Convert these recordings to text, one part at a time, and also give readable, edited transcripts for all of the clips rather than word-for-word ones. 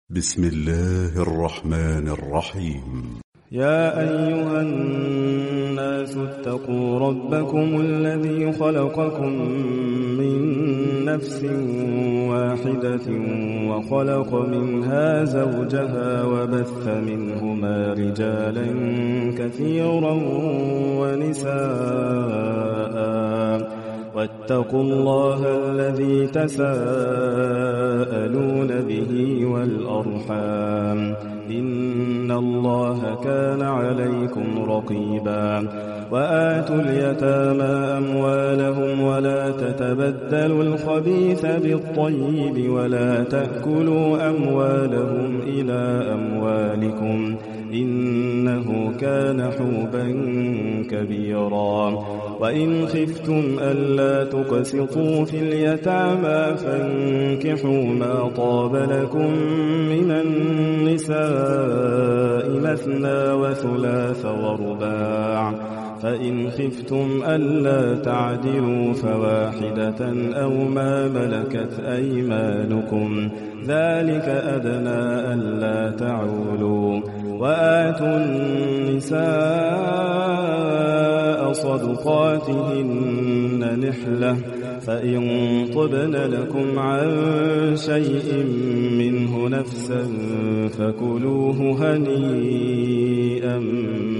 بسم الله الرحمن الرحيم. يا أيها الناس اتقوا ربكم الذي خلقكم من نفس واحدة وخلق منها زوجها وبث منهما رجالا كثيرا ونساء واتقوا الله الذي تساءلون به والأرحام إن الله كان عليكم رقيبا وآتوا اليتامى أموالهم ولا تتبدلوا الخبيث بالطيب ولا تأكلوا أموالهم إلى أموالكم إنه كان حوبا كبيرا وإن خفتم ألا تقسطوا في اليتامى فانكحوا ما طاب لكم من النساء مثنى وثلاث ورباع فإن خفتم ألا تعدلوا فواحدة أو ما ملكت أيمانكم ذلك أدنى ألا تعولوا وآتوا النساء صدقاتهن نحلة فإن طبن لكم عن شيء منه نفسا فكلوه هنيئا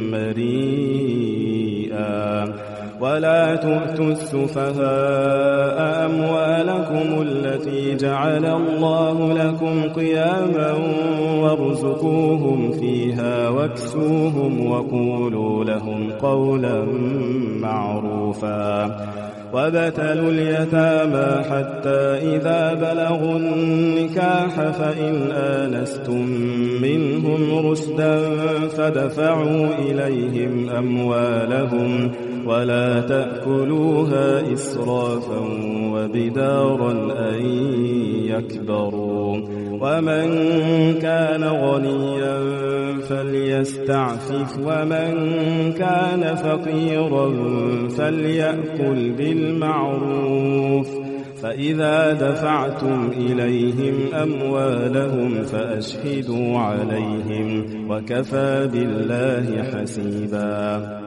مريئا ولا تؤتوا السفهاء أموالكم التي جعل الله لكم قياما وارزقوهم فيها واكسوهم وقولوا لهم قولا معروفا وابتلوا اليتامى حتى إذا بلغوا النكاح فإن آنستم منهم رشدا فدفعوا إليهم أموالهم ولا تأكلوها إسرافا وبدارا أن يكبروا ومن كان غنيا فليستعفف ومن كان فقيرا فليأكل بالمعروف فإذا دفعتم إليهم أموالهم فأشهدوا عليهم وكفى بالله حسيبا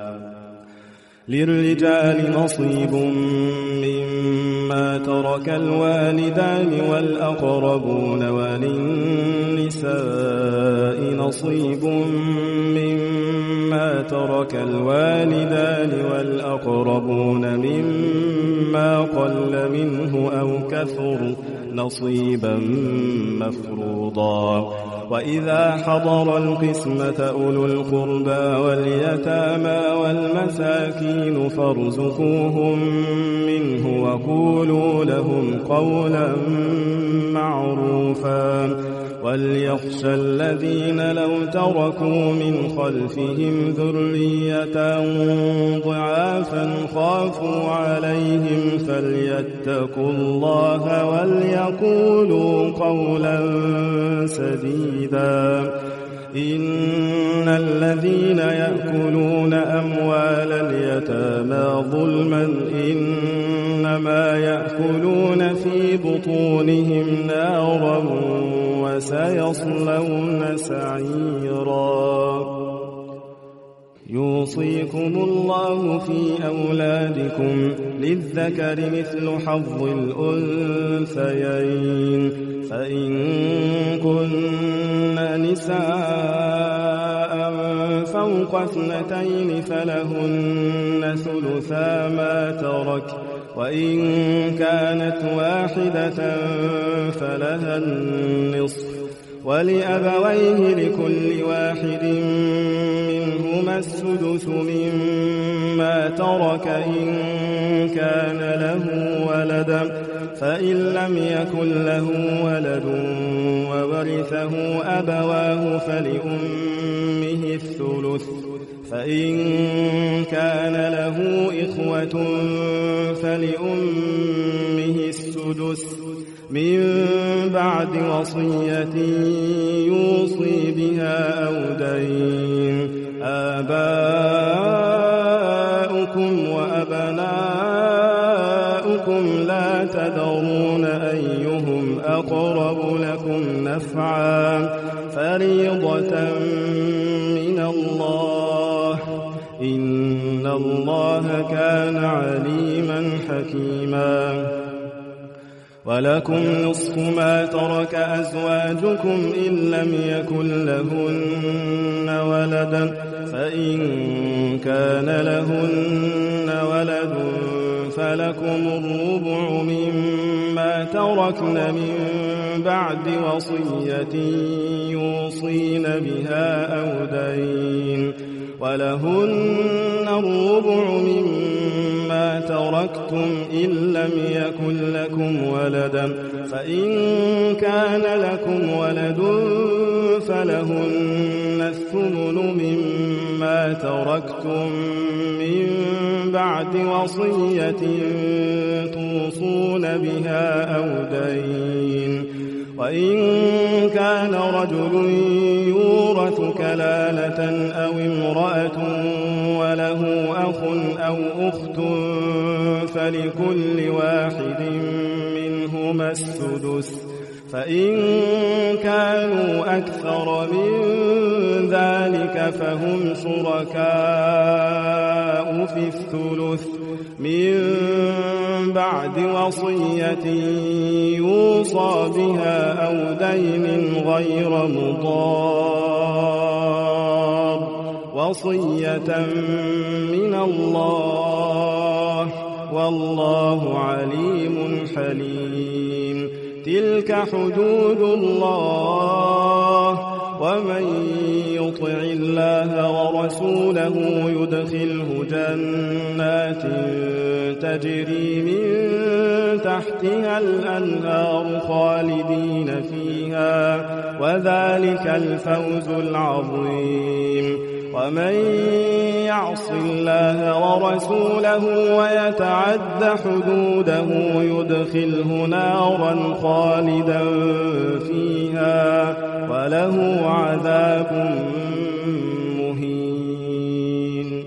للرجال نصيب مما ترك الوالدان والأقربون وللنساء نصيب مما ترك الوالدان والأقربون مما قل منه أو كثر نصيبا مفروضا وإذا حضر القسمة أولو القربى واليتامى والمساكين فارزقوهم منه وقولوا لهم قولا معروفا وليخشى الذين لو تركوا من خلفهم ذرية ضعافا خافوا عليهم فليتقوا الله وليقولوا قولا سديدا إن الذين يأكلون أموال اليتامى ظلما إنما يأكلون في بطونهم نارا وسيصلون سعيرا يوصيكم الله في أولادكم للذكر مثل حظ الأنثيين فإن كن نساء فوق 2 فلهن ثلثا ما ترك وإن كانت واحدة فلها النصف ولأبويه لكل واحد منهما السدس مما ترك إن كان له ولد فإن لم يكن له ولد وورثه أبواه فلأمه الثلث فإن كان له إخوة فلأمه السدس من بعد وصية يوصي بها أو دين آباؤكم وأبناؤكم لا تدرون أيهم أقرب لكم نفعا فريضة من الله إن الله كان عليما حكيما ولكم نصف ما ترك أزواجكم إن لم يكن لهن ولد فإن كان لهن ولد فلكم الربع مما تركن من بعد وصية يوصين بها أو دين ولهن الربع مما تركتم إن لم يكن لكم ولدا فإن كان لكم ولد فلهن الثمن مما تركتم من بعد وصية توصون بها أو دين وإن كان رجل يورث كلالة أو امرأة وله أخ أو أخت فلكل واحد منهما السدس فإن كانوا أكثر من ذلك فهم شركاء في الثلث من بعد وصية يوصى بها أو دين غير مضار وصية من الله والله عليم حليم تلك حدود الله ومن يطع الله ورسوله يدخله جنات تجري من تحتها الأنهار خالدين فيها وذلك الفوز العظيم ومن يعص الله ورسوله ويتعد حدوده يدخله نارا خالدا فيها وله عذاب مهين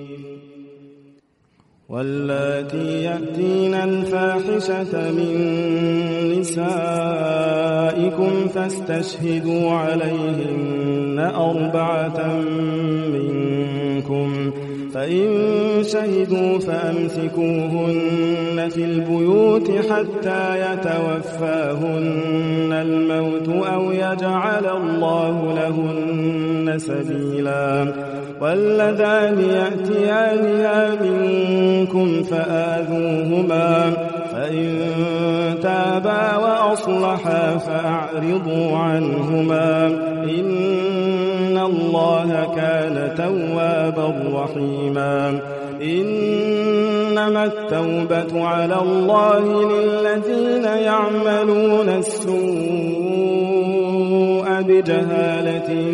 واللاتي يأتين الفاحشة من نسائكم فاستشهدوا عليهن 4 منكم فإن شهدوا فأمسكوهن في البيوت حتى يتوفاهن الموت أو يجعل الله لهن سبيلا واللذان يأتيانها منكم فآذوهما فإن تابا وأصلحا فأعرضوا عنهما إن الله كان توابا رحيما إنما التوبة على الله للذين يعملون السوء بجهالة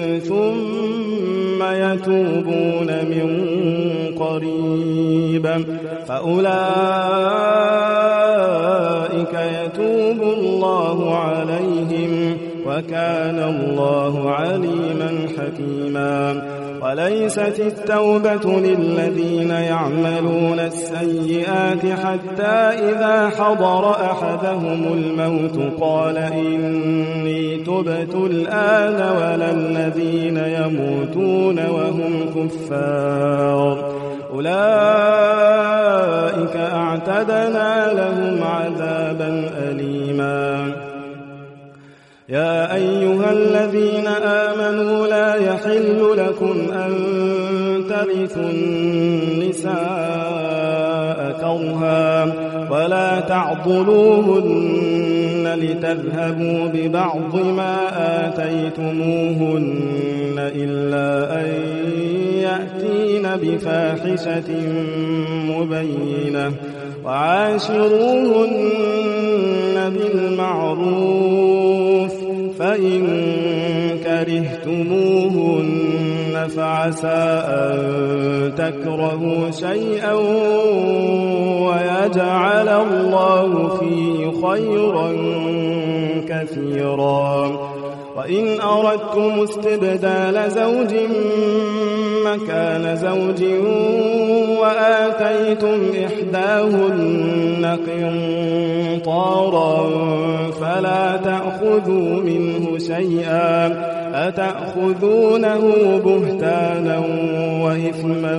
ثم يتوبون من قريب فأولئك يتوب الله عليهم وكان الله عليما حكيما وليست التوبة للذين يعملون السيئات حتى إذا حضر أحدهم الموت قال إني تبت الآن ولا الذين يموتون وهم كفار أولئك أعتدنا لهم عذابا أليما يا أيها الذين آمنوا لا يحل لكم أن ترثوا النساء كرها ولا تعضلوهن لتذهبوا ببعض ما آتيتموهن إلا أن يأتين بفاحشة مبينة وعاشروهن بالمعروف فإن كرهتموهن فعسى أن تكرهوا شيئا ويجعل الله فيه خيرا كثيرا وإن أردتم استبدال زوج مكان زوج وآتيتم إحداهن قنطارا فلا تأخذوا منه شيئا أتأخذونه بهتانا وإثما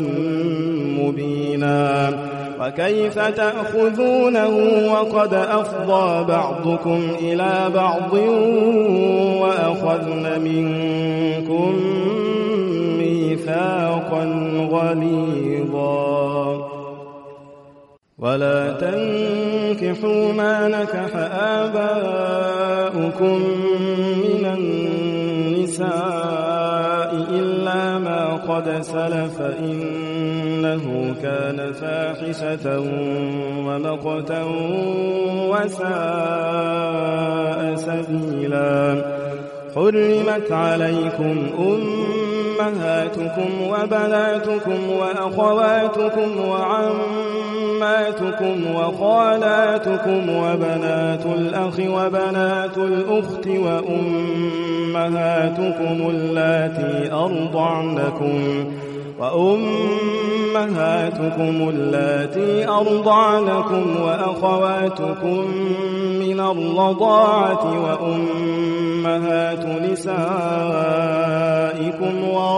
مبينا وكيف تأخذونه وقد أفضى بعضكم إلى بعض وأخذن منكم ميثاقا غليظا ولا تنكحوا ما نكح آباؤكم من النساء إلا ما قد سلف إنه كان فاحشة ومقتا وساء سبيلا حرمت عليكم أمهاتكم وبناتكم وأخواتكم وعماتكم وخالاتكم وبنات الأخ وبنات الأخت وأمهاتكم اللاتي أرضعنكم وأخواتكم من الرضاعة وأمهات نسائكم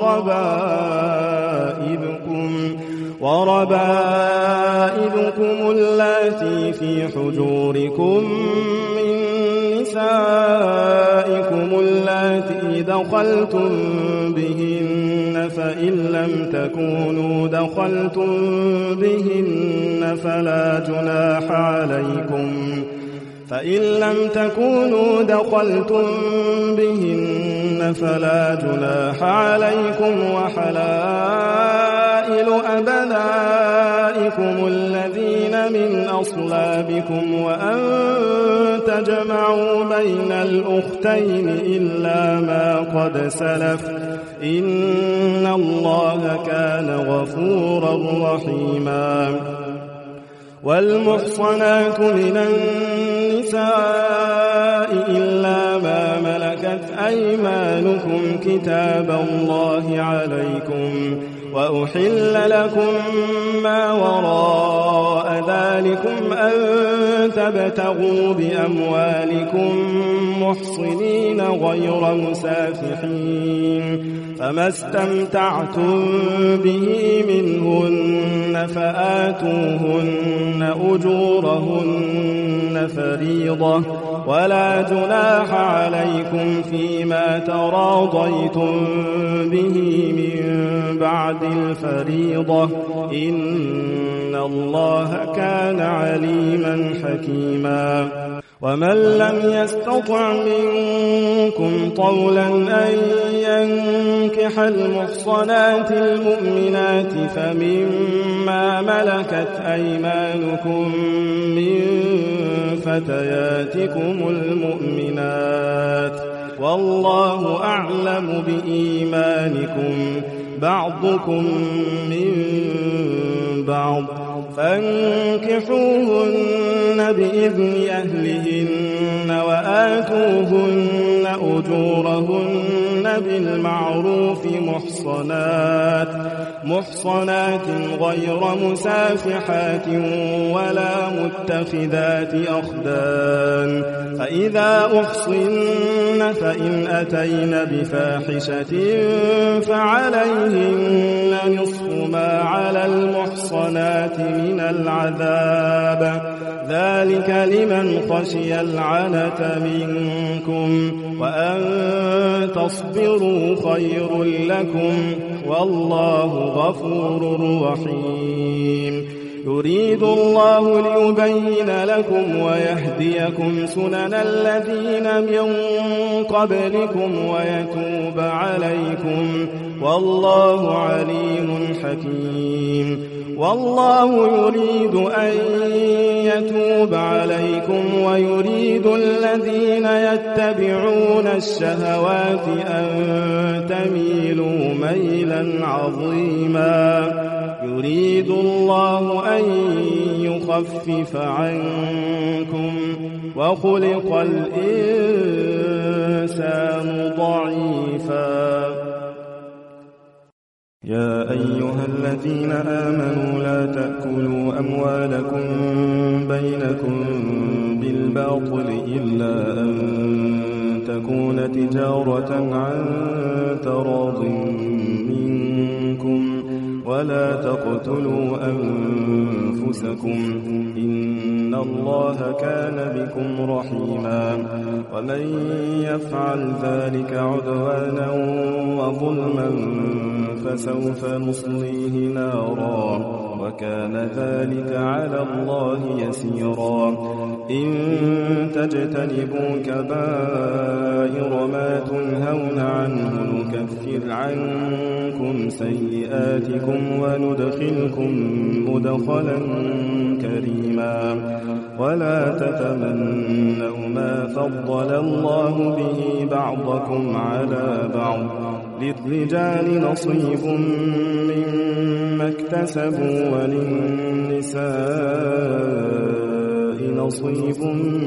وربائبكم اللاتي في حجوركم من نسائكم اللاتي دخلتم بهن فإن لم تكونوا دخلتم بهن فلا جناح عليكم وحلائل أبنائكم الذين من أصلابكم وأن تجمعوا بين الأختين إلا ما قد سلف إن الله كان غفورا رحيما والمحصنات من النساء إلا ما ملكت أيمانكم كتاب الله عليكم وأحل لكم ما وراء ذلكم أن تبتغوا بأموالكم محصنين غير مسافحين فما استمتعتم به منهن فآتوهن أجورهن فريضة ولا جناح عليكم فيما تراضيتم به من بعد الفريضة إن الله كان عليما حكيما ومن لم يستطع منكم طولا أن ينكح المحصنات المؤمنات فمما ملكت أيمانكم من فتياتكم المؤمنات والله أعلم بإيمانكم بعضكم من بعض فانكحوهن بإذن أهلهن وآتوهن أجورهن بالمعروف محصنات غير مسافحات ولا متخذات أخدان فإذا أحصن فإن أتين بفاحشة فعليهن نصف ما على المحصنات من العذاب ذلك لمن خشي العنة منكم وأن تصبروا خير لكم والله غفور رحيم يريد الله ليبين لكم ويهديكم سنن الذين من قبلكم ويتوب عليكم والله عليم حكيم والله يريد أن يتوب عليكم ويريد الذين يتبعون الشهوات أن تميلوا ميلا عظيما يريد الله أن يخفف عنكم وخلق الإنسان ضعيفا. يا أيها الذين آمنوا لا تأكلوا أموالكم بينكم بالباطل إلا أن تكون تجارة عن تراض منكم ولا تقتلوا أنفسكم إن الله كان بكم رحيما. ومن يفعل ذلك عدوانا وظلما فسوف نصليه نارا وكان ذلك على الله يسيرا. إن تجتنبوا كبائر ما تنهون عنه نكفر عنكم سيئاتكم وندخلكم مدخلا كريما. ولا تتمنوا ما فضل الله به بعضكم على بعض للرجال نصيب مما اكتسبوا وللنساء نصيب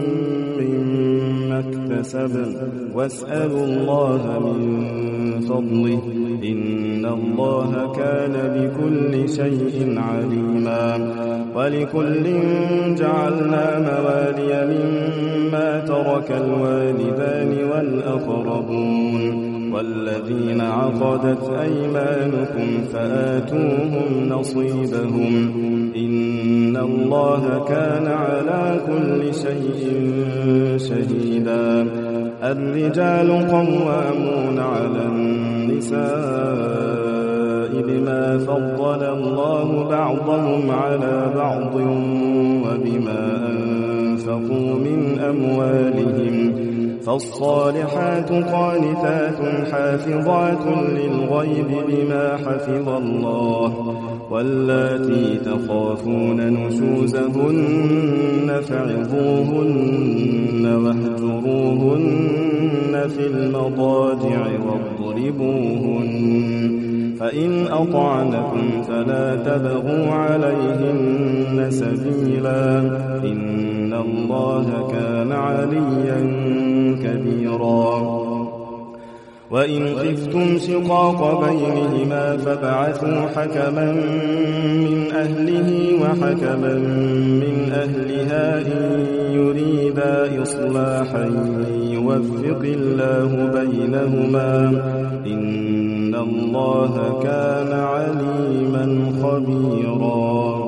مما اكتسبن واسألوا الله من فضله إن الله كان بكل شيء عليما. ولكل جعلنا موالي مما ترك الوالدان والأقربون والذين عقدت أيمانكم فآتوهم نصيبهم إن الله كان على كل شيء شهيدا. الرجال قوامون على النساء بما فضل الله بعضهم على بعض وبما أنفقوا من أموالهم فالصالحات قانتات حافظات للغيب بما حفظ الله واللاتي تخافون نشوزهن فعظوهن واهجروهن في المضاجع واضربوهن فإن أطعنكم فلا تبغوا عليهن سبيلا إن الله كان عليا كبيرا. وإن خفتم شقاق بينهما فابعثوا حكما من أهله وحكما من أهلها إن يريدا إصلاحا يوفق الله بينهما إن الله كان عليما خبيرا.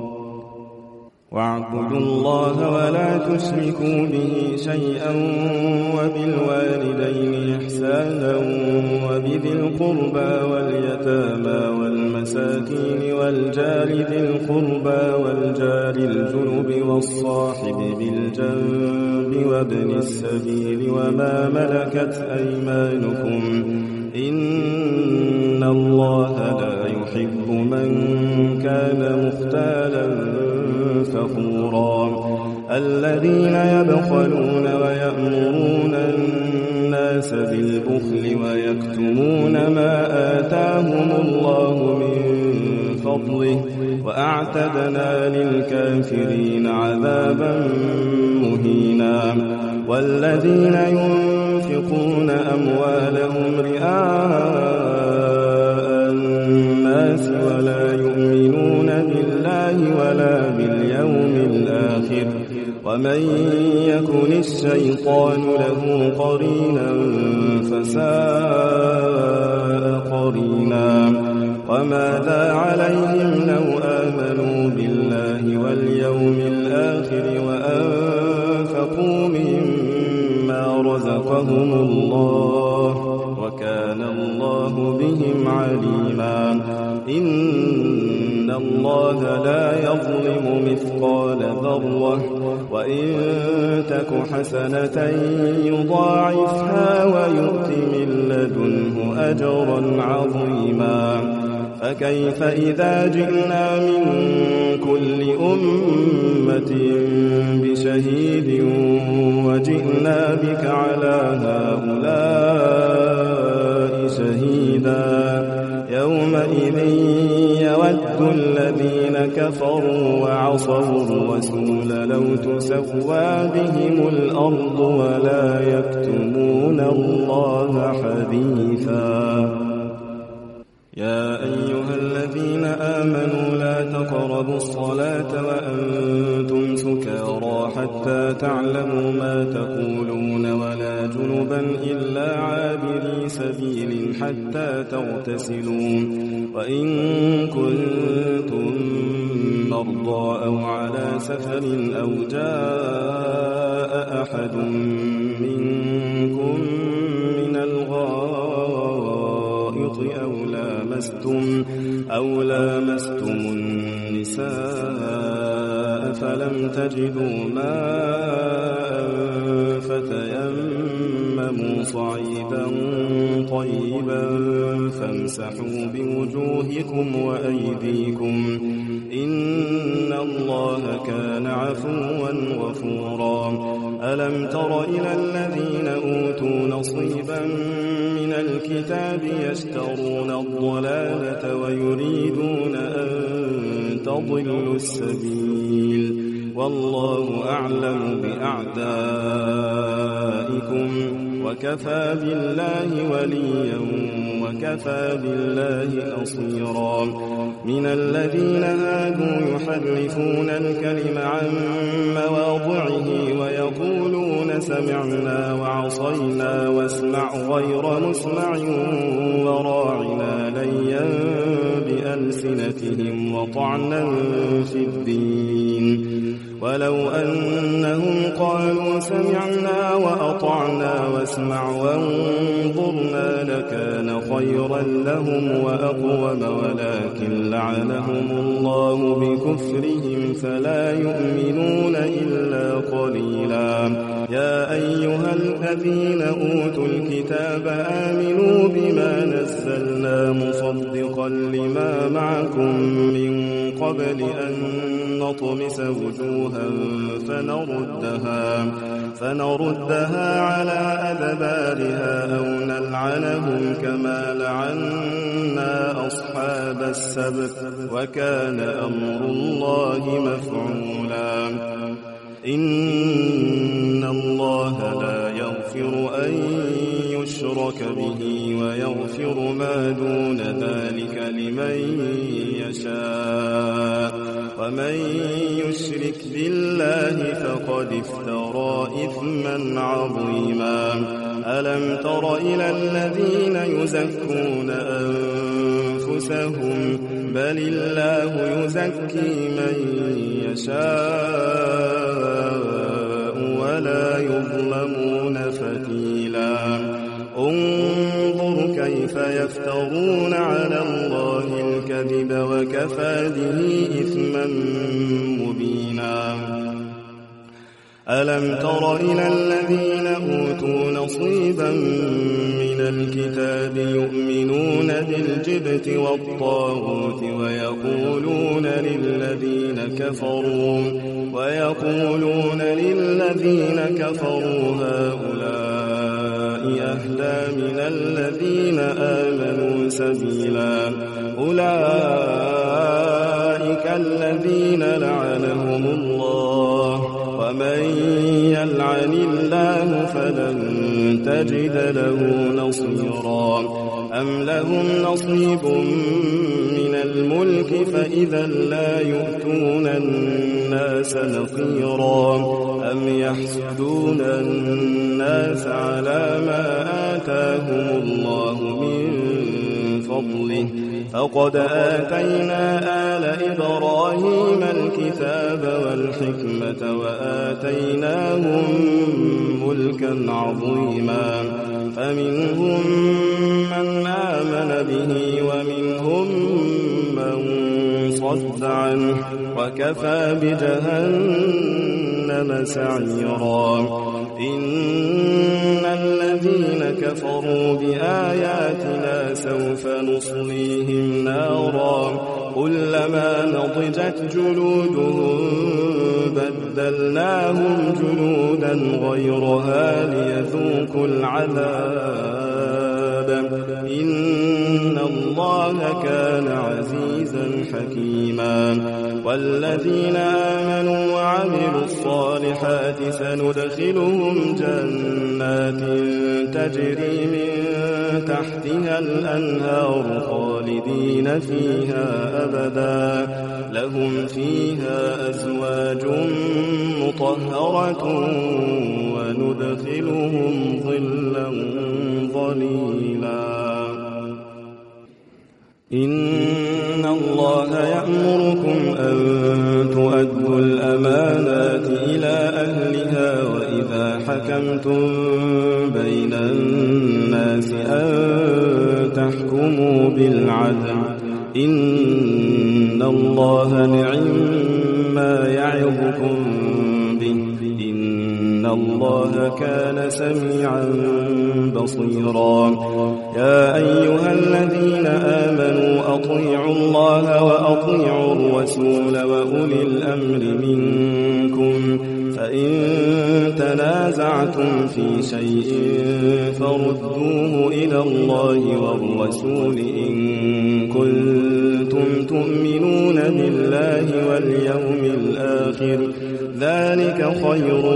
واعبدوا الله ولا تشركوا به شيئا وبالوالدين إحسانا وبذي القربى واليتامى والمساكين والجار ذي القربى والجار الجنب والصاحب بالجنب وابن السبيل وما ملكت أيمانكم إن الله لا يحب من كان مختالا فخورا. الذين يبخلون ويأمرون الناس بالبخل ويكتمون ما آتاهم الله من فضله وأعتدنا للكافرين عذابا مهينا. والذين ينفقون أموالهم رئاء الناس ولا يؤمنون بالله ولا باليوم الآخر ومن يكن الشيطان له قرينا فساء قرينا. وماذا عليهم لو آمنوا بالله واليوم الآخر وأنفقوا مما رزقهم الله وكان الله بهم عليما. إن الله لا يظلم مثقال ذرة وإن تك حسنة يضاعفها ويؤت من لدنه أجرا عظيما. فكيف إذا جئنا من كل أمة بشهيد وجئنا بك على هؤلاء شهيدا يومئذ يود يود الذين كفروا وعصوا الرسول لو تسوى بهم الأرض ولا يكتمون الله حديثا. يا أيها الذين آمنوا لا تقربوا الصلاة وأنتم سكارى حتى تعلموا ما تقولون ولا جنبا إلا عابري سبيل حتى تغتسلوا وإن كنتم مرضى أو على سفر أو جاء أحد منكم من الغائط أو لامستم النساء فلم تجدوا ماء فتيمموا صعيدا طيبا فامسحوا بوجوهكم وأيديكم إن الله كان عفوا غفورا. ألم تر إلى الذين أوتوا نصيبا من الكتاب يشترون الضلالة ويريدون أن تضلوا السبيل والله أعلم بأعدائكم وكفى بالله وليا وكفى بالله نصيرا. من الذين هادوا يحرفون الكلم عن مواضعه ويقولون سمعنا وعصينا واسمع غير مسمع وراعنا ليا بألسنتهم وطعنا في الدين ولو أنهم قالوا سمعنا وأطعنا واسمع وانظرنا لكان خيرا لهم وأقوم ولكن لعنهم الله بكفرهم فلا يؤمنون إلا قليلا. يا أيها الذين أوتوا الكتاب آمنوا بما نزلنا مصدقا لما معكم من قبل أن نطمس وجوها فنردها على أدبارها أو نلعنهم كما لعنا أصحاب السبت وكان أمر الله مفعولا. إن الله لا يغفر أن يشرك به ويغفر ما دون ذلك لمن يشاء ومن يشرك بالله فقد افترى إثما عظيما. ألم تر إلى الذين يزكون أنفسهم بل الله يزكي من يشاء ولا يظلمون فتيلا. انظر كيف يفترون على الله الكذب وكفى به إثما مبينا. ألم تر إلى الذين أوتوا نصيبا من الكتاب يؤمنون بالجبت والطاغوت ويقولون للذين كفروا هؤلاء أهدى من الذين آمنوا سبيلا. أولئك الذين لعنهم الله ومن يلعن الله فلن تجد له نصيرا. أم لهم نصيب من الملك فإذا لا يؤتون الناس نقيرا. أم يحسدون الناس على ما آتاهم الله من فضله فقد آتينا آل إبراهيم الكتاب والحكمة وآتيناهم ملكا عظيما. فمنهم من آمن به ومنهم من صد عنه وكفى بجهنم سعيرا. إن الذين كفروا بآياتنا سوف نصليهم نارا كلما نضجت جلودهم بدلناهم جلودا غيرها ليذوقوا العذاب إن الله الله كان عزيزا حكيما. والذين آمنوا وعملوا الصالحات سندخلهم جنات تجري من تحتها الأنهار خالدين فيها أبدا لهم فيها أزواج مطهرة وندخلهم ظلا ظليلا. إن الله يأمركم أن تؤدوا الأمانات إلى أهلها وإذا حكمتم بين الناس أن تحكموا بالعدل إن الله نعم يعظكم به إن الله كان سميعا بصيرا. يا أيها الذين آمنوا أطيعوا الله وأطيعوا الرسول وأولي الأمر منكم فإن تنازعتم في شيء فردوه إلى الله والرسول إن كنتم تؤمنون بالله واليوم الآخر ذلك خير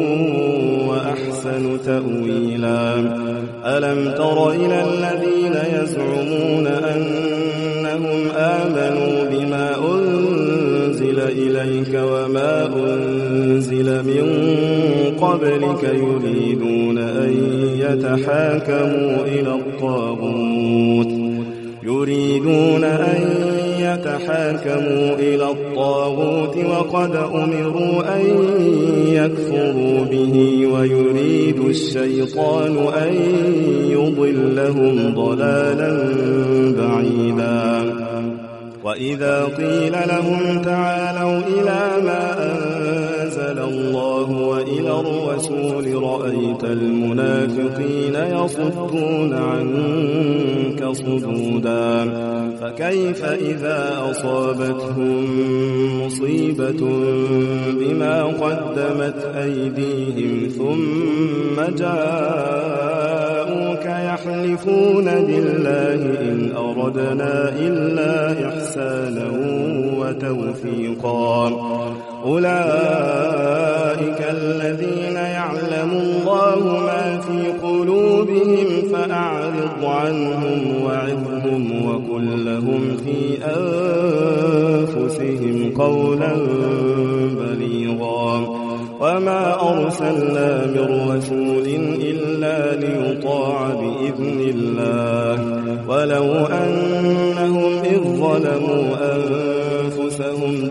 وأحسن تأويلا. ألم تر إلى الذين يزعمون أنهم آمنوا بما أنزل إليك وما أنزل من قبلك يريدون أن يتحاكموا إلى الطاغوت وقد أمروا أن يكفروا به ويريد الشيطان أن يضلهم ضلالا بعيدا. وإذا قيل لهم تعالوا إلى ما أنزل الله وإلى الرسول رأيت المنافقين يصدون عنك صدودا. فكيف إذا أصابتهم مصيبة بما قدمت أيديهم ثم جاءوك يحلفون بالله إن أردنا إلا إحسانا وتوفيقا. أولئك الذين يعلم الله ما في قلوبهم فأعرض عنهم وعظهم وقل لهم في أنفسهم قولا بليغا. وما أرسلنا من رسول إلا ليطاع بإذن الله ولو أنهم إذ ظلموا أنفسهم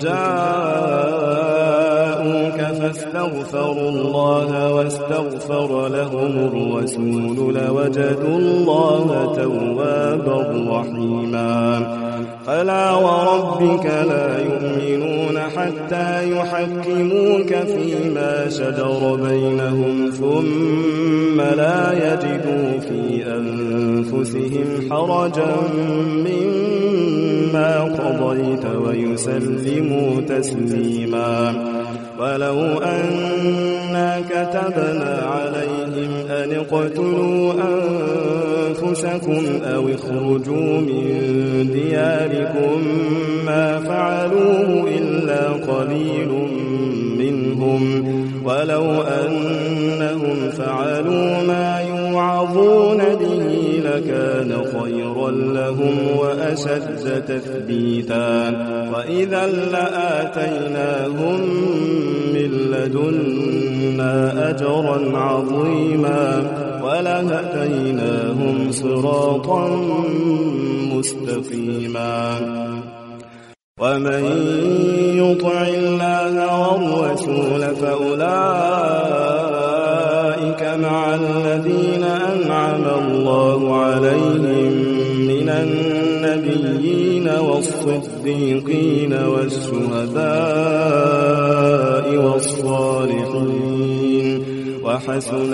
جاءوك فاستغفروا الله واستغفر لهم الرسول لوجدوا الله توابا رحيما. فلا وربك لا يؤمنون حتى يحكموك فيما شجر بينهم ثم لا يجدوا في أنفسهم حرجا مما قضيت ويسلموا تسليما. ولو أنا كتبنا عليهم أن اقتلوا أنفسكم أو اخرجوا من دياركم ما فعلوه إلا قليل منهم ولو أنهم فعلوا ما يوعظون به لكان خيرا لهم وأشد تثبيتا. وإذا لآتيناهم من لدنا أجرا عظيما ولهديناهم صراطا مستقيما. ومن يطع الله والرسول فأولئك مع الذين أنعم الله عليهم من النبيين والصديقين والشهداء والصالحين وحسن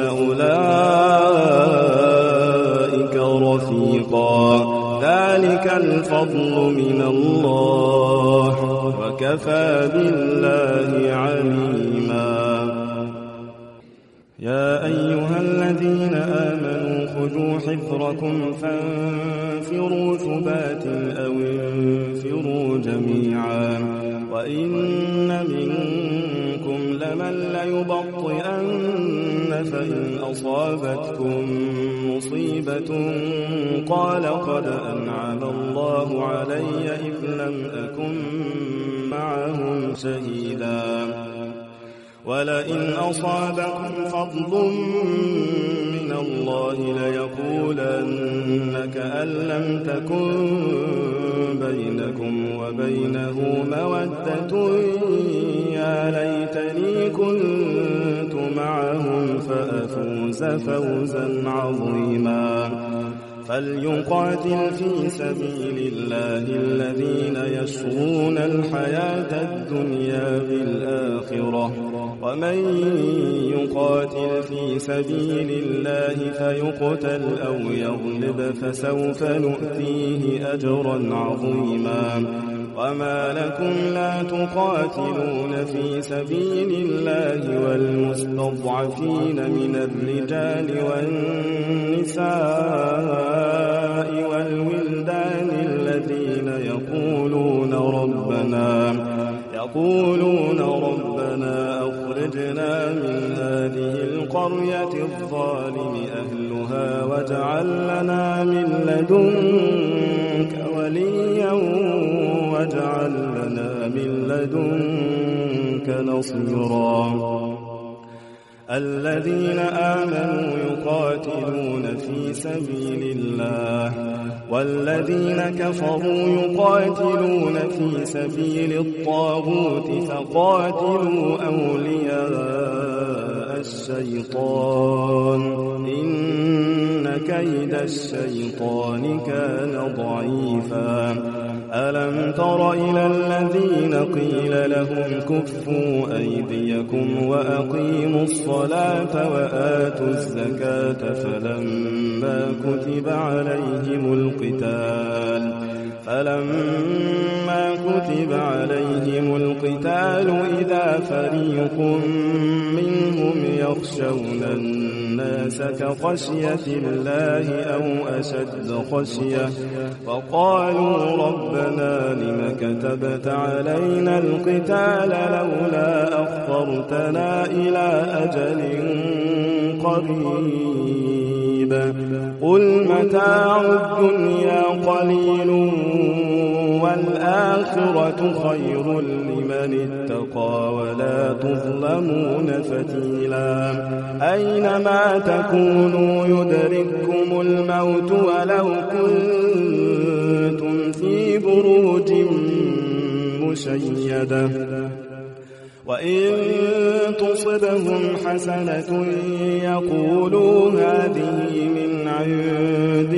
أولئك رفيقا. ذلك الفضل من الله وكفى بالله عليما. يا أيها الذين آمنوا خذوا حذركم فانفروا ثبات أو انفروا جميعا وإن منكم لمن ليبطئن فإن أصابتكم مصيبة قال قد أنعم الله علي إذ لم أكن معهم شهيدا ولئن أصابكم فضل من الله ليقولن كأن لم تكن بينكم وبينه مودة يا ليتني كنت معهم فأفوز فوزا عظيما فليقاتل في سبيل الله الذين يشرون الحياة الدنيا بالآخرة ومن يقاتل في سبيل الله فيقتل أو يغلب فسوف نؤتيه أجرا عظيما وما لكم لا تقاتلون في سبيل الله والمستضعفين من الرجال والنساء والولدان الذين يقولون ربنا أخرجنا من هذه القرية الظالم أهلها واجعل لنا من لدنك وليا واجعل لنا من لدنك نصيرا الذين آمنوا يقاتلون في سبيل الله والذين كفروا يقاتلون في سبيل الطاغوت فقاتلوا أولياء الشيطان إن كيد الشيطان كان ضعيفا ألم تر إلى الذين قيل لهم كفوا أيديكم وأقيموا الصلاة وآتوا الزكاة فلما كتب عليهم القتال إذا فريق منهم يخشون الناس كخشية الله أو أشد خشية وقالوا ربنا لم كتبت علينا القتال لولا أخرتنا إلى أجل قريب قل متاع الدنيا قليل والآخرة خير لمن اتقى ولا تظلمون فتيلا أينما تكونوا يدرككم الموت ولو كنتم في بروج مشيدة وإن تصبهم حسنة يقولوا هذه من عند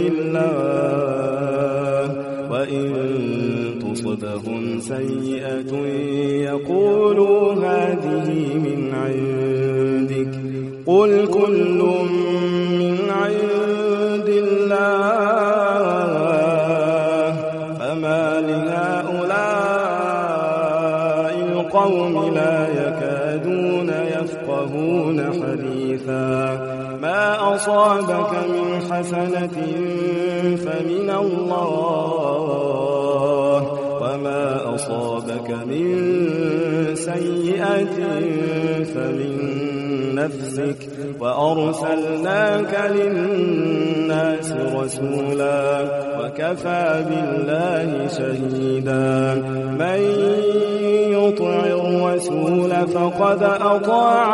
الله وإن تصبهم سيئة يقولوا هذه من عندك قل كل من عند الله فما لهؤلاء القوم لا يكادون يفقهون حديثا ما أصابك من حسنة فمن الله وما أصابك من سيئة فمن نفسك وأرسلناك للناس رسولا وكفى بالله شهيدا من يطع الرسول فقد أطاع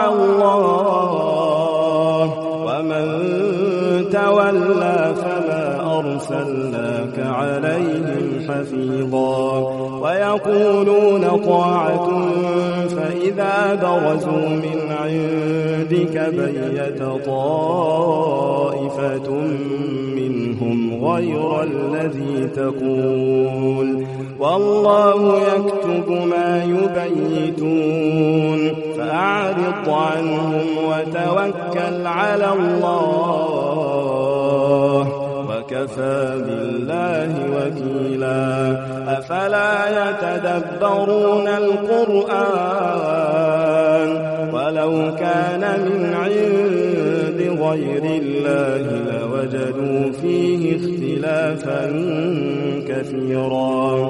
الله ومن تولى فما أرسلناك عليهم حفيظا ويقولون طاعة فإذا برزوا من عندك بيت طائفة منهم غير الذي تقول والله يكتب ما يبيتون فأعرض عنهم وتوكل على الله وكفى بالله وكيلا أفلا يتدبرون القرآن ولو كان من عند غير الله لوجدوا فيه اختلافا كثيرا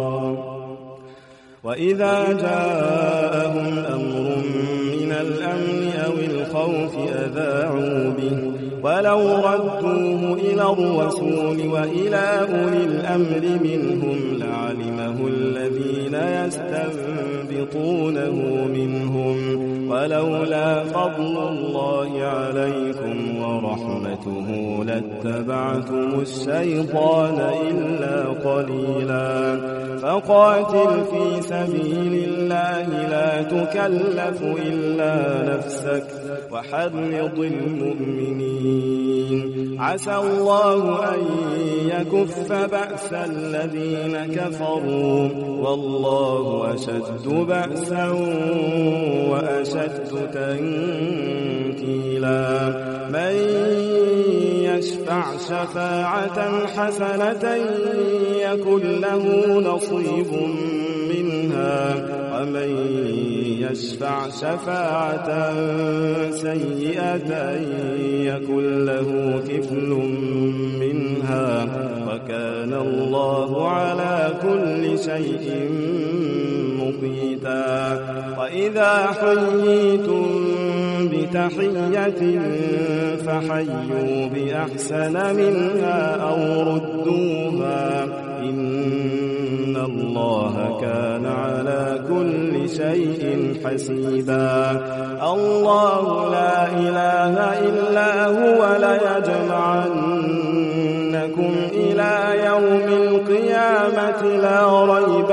وإذا جاءهم أمر من الأمن أو الخوف أذاعوا به ولو ردوه إلى الرسول وإلى أولي الأمر منهم لعلمه الذين يستنبطونه منهم ولولا فضل الله عليكم ورحمته لاتبعتم الشيطان إلا قليلا فقاتل في سبيل الله لا تكلف إلا نفسك وحرض المؤمنين عسى الله أن يكف بأس الذين كفروا والله أشد بأسا وأشد تنكيلا من يشفع شفاعة حسنة يكن له نصيب منها ومن يشفع شفاعة سيئة يكن له كفل منها وكان الله على كل شيء مقيتا وإذا حييتم بتحية فحيوا بأحسن منها أو ردوها إن الله كان على كل شيء حسيبا الله لا إله إلا هو ليجمعنكم إلى يوم القيامة لا ريب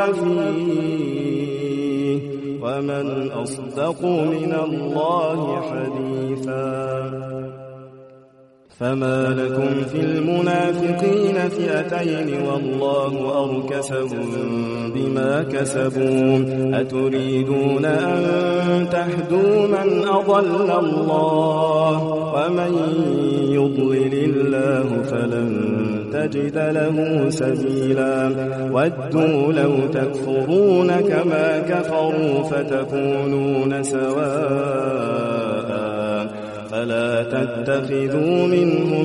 فيه ومن أصدق من الله حديثا فما لكم في المنافقين فئتين والله أركسهم بما كسبوا أتريدون أن تهدوا من أضل الله ومن يضلل الله فلن تجد له سبيلا ودوا لو تكفرون كما كفروا فتكونون سواء فلا تتخذوا منهم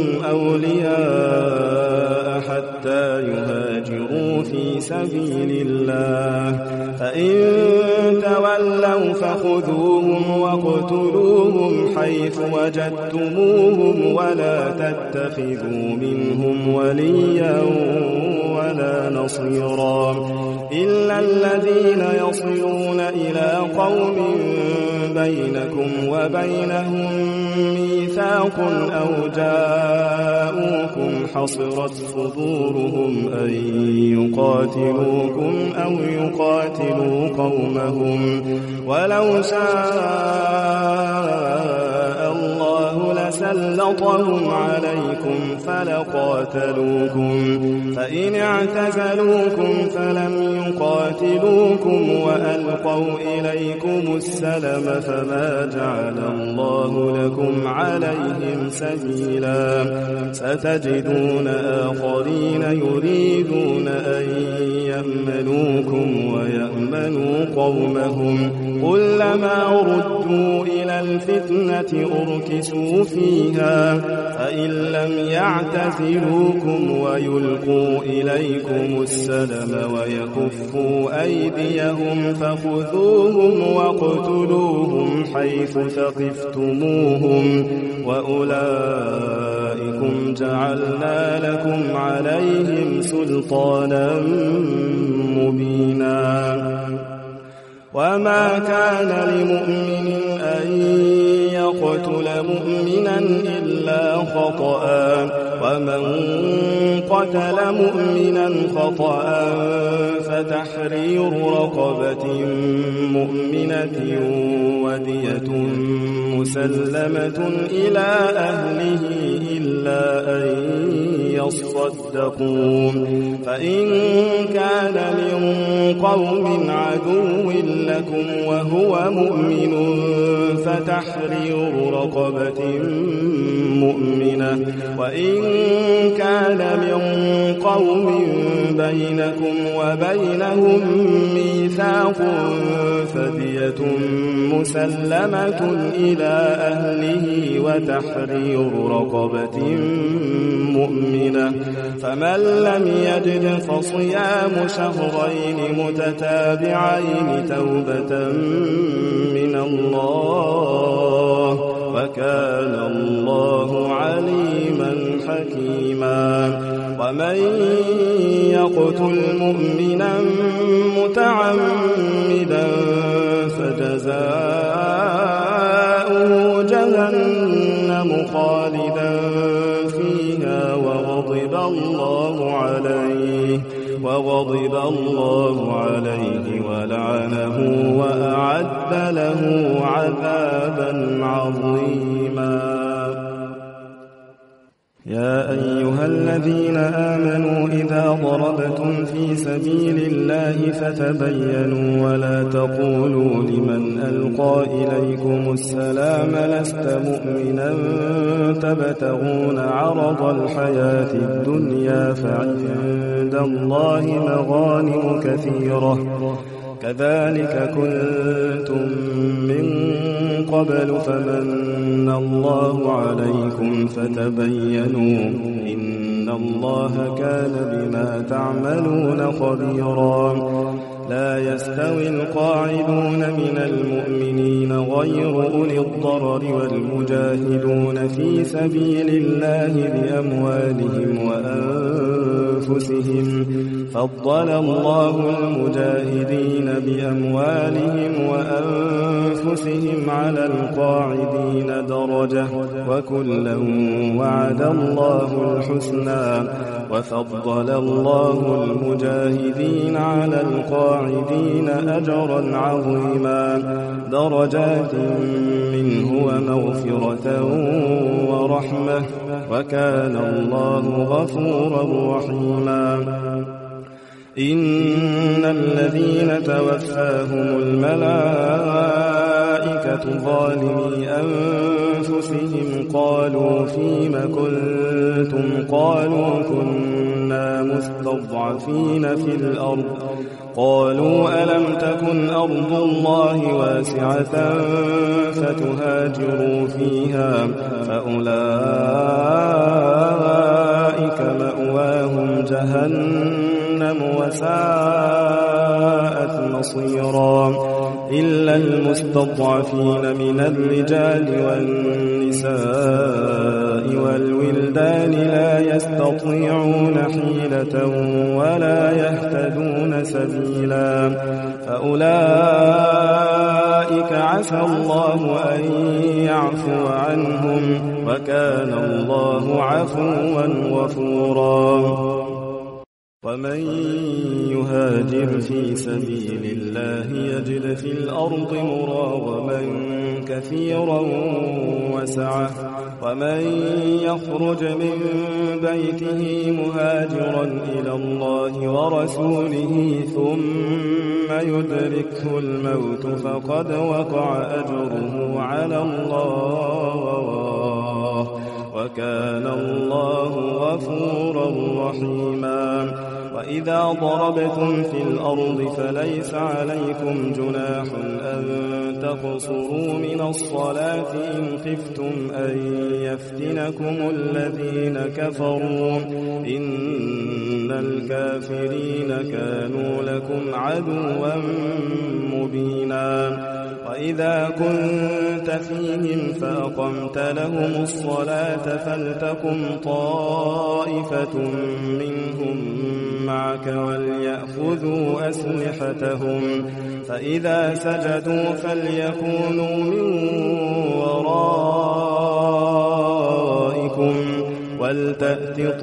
أولياء حتى يهاجروا في سبيل الله فإن تولوا فخذوهم واقتلوهم حيث وجدتموهم ولا تتخذوا منهم وليا ولا نصيرا إلا الذين يصلون إلى قوم بينكم وبينهم ميثاق أو جاءوكم حصرت صدورهم أن يقاتلوكم أو يقاتلوا قومهم ولو شاء الله لسلطهم عليكم فلقاتلوكم فإن اعتزلوكم فلم يقاتلوكم وألقوا إليكم السلم فما جعل الله لكم عليهم سبيلا ستجدون آخرين يريدون أن يأمنوكم ويأمنوا قومهم كلما ردوا إلى الفتنة أركسوا فيها فإن لم يعتزلوكم ويلقوا إليكم السلم ويكفوا أيديهم فخذوهم واقتلوهم حيث ثقفتموهم وأولئكم جعلنا لكم عليهم سلطانا مبينا وما كان لمؤمن أن يقتل مؤمنا إلا خطأ ومن قتل مؤمنا خطأ فتحرير رقبة مؤمنة ودية مسلمة إلى أهله إلا أن يصدقوا فإن كان من قوم عدو لكم وهو مؤمن فتحرير رقبة مؤمنة وإن كان من قوم بينكم وبينهم ميثاق فدية مسلمة إلى أهله وتحرير رقبة مؤمنة فمن لم يجد فصيام شهرين متتابعين توبة من الله وكان الله عليما حكيما ومن يقتل مؤمنا متعمدا فجزاؤه جهنم خالدا فيها وغضب الله عليه ولعنه وأعد له عذابا عظيما. يا أيها الذين آمنوا إذا ضربتم في سبيل الله فتبينوا ولا تقولوا لمن ألقى إليكم السلام لست مؤمنا تبتغون عرض الحياة الدنيا فعند الله مغانم كثيرة كذلك كنتم من قبل فمن الله عليكم فتبينوا إن الله كان بما تعملون خبيرا. لا يستوي القاعدون من المؤمنين غير أولي الضرر والمجاهدون في سبيل الله بأموالهم وأنفسهم فضل الله المجاهدين بأموالهم وأنفسهم على القاعدين درجة وكلا وعد الله الحسنى وفضل الله المجاهدين على القاعدين أجرا عظيما درجات منه ومغفرة ورحمة وكان الله غفورا رحيما. إن الذين توفاهم الملائكة ظالمي أنفسهم قالوا فيم كنتم قالوا كنا مستضعفين في الأرض قالوا ألم تكن أرض الله واسعة فتهاجروا فيها فأولئك مأواهم جهنم وساءت مصيرا إلا المستضعفين من الرجال والنساء والولدان لا يستطيعون حيلة ولا يهتدون سبيلا فأولئك عسى الله أن يعفو عنهم وكان الله عفوا غفورا. ومن يهاجر في سبيل الله يجد في الأرض مراغما كثيرا وسعة ومن يخرج من بيته مهاجرا إلى الله ورسوله ثم يدركه الموت فقد وقع أجره على الله وكان الله غفورا رحيما. وإذا ضربتم في الأرض فليس عليكم جناح أن تقصروا من الصلاة إن خفتم أن يفتنكم الذين كفروا إن الكافرين كانوا لكم عدوا مبينا. وإذا كنت فيهم فأقمت لهم الصلاة فلتقم طائفة منهم معك وليأخذوا أسلحتهم فإذا سجدوا فليكونوا من ورائكم ولتأت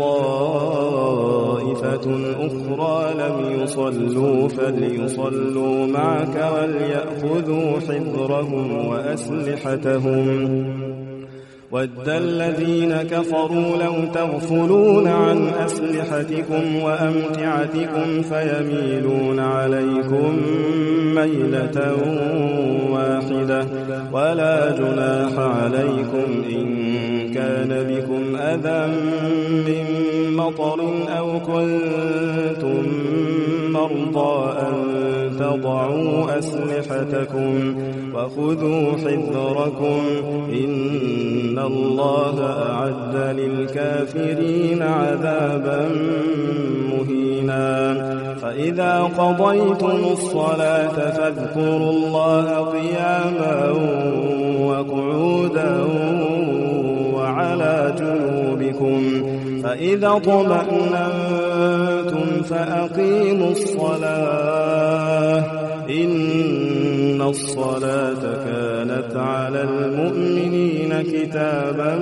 طائفة أخرى لم يصلوا فليصلوا معك وليأخذوا حذرهم وأسلحتهم ود الذين كفروا لو تغفلون عن أسلحتكم وأمتعتكم فيميلون عليكم ميلة واحدة ولا جناح عليكم إن كان بكم أذى من مطر أو كنتم مرضى أن تضعوا أسلحتكم وخذوا حذركم إن الله أعد للكافرين عذابا مهينا فإذا قضيتم الصلاة فاذكروا الله قياما وقعودا وعلى جنوبكم فإذا طمأننتم فأقيموا الصلاة إن الصلاة كانت على المؤمنين كتابا